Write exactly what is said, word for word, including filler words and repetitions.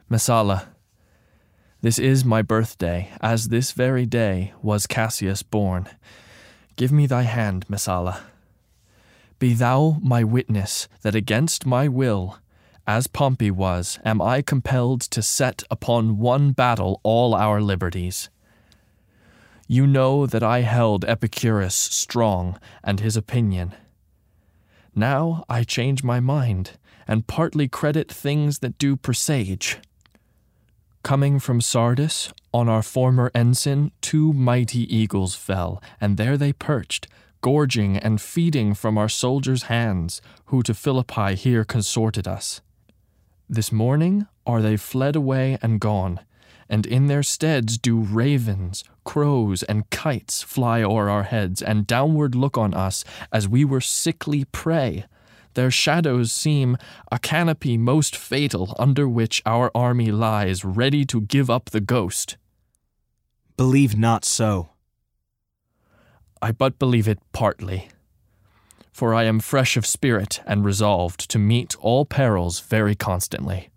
Messala, this is my birthday, as this very day was Cassius born. Give me thy hand, Messala. Be thou my witness that against my will, as Pompey was, am I compelled to set upon one battle all our liberties. You know that I held Epicurus strong and his opinion. Now I change my mind, and partly credit things that do presage. Coming from Sardis, on our former ensign, two mighty eagles fell, and there they perched, gorging and feeding from our soldiers' hands, who to Philippi here consorted us. This morning are they fled away and gone, and in their steads do ravens, crows, and kites fly o'er our heads, and downward look on us as we were sickly prey. Their shadows seem a canopy most fatal, under which our army lies, ready to give up the ghost. Believe not so. I but believe it partly. For I am fresh of spirit and resolved to meet all perils very constantly.